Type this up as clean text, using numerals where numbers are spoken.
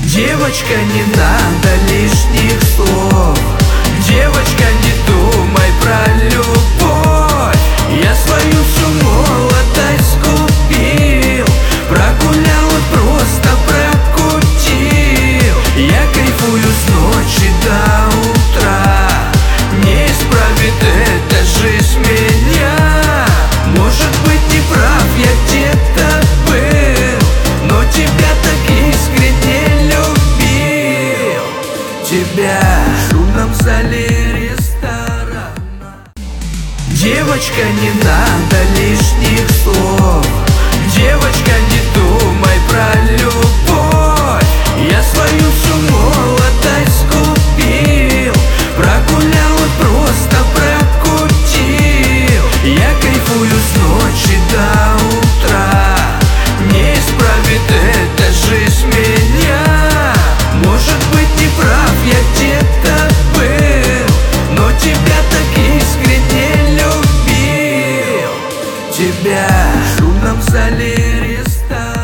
Девочка, не надо лишних слов. Девочка, не думай про любовь. Я свою всю молодость купил, прогулял и просто прокутил. Я кайфую с ночи до утра. Не исправит эта жизнь меня. Может быть, не прав я где-то был, но тебя так искренне любил. Тебя в шумном зале ресторана. Девочка, не надо лишних слов. Девочка, не думай про любовь. Я свою всю молодость купил, прогулял и просто прокутил. Я кайфую с ночи до утра. Не исправит эта жизнь меня. Может быть, не прав я где-то был, но тебя так искренне любил. Тебя в шумном зале ресторана.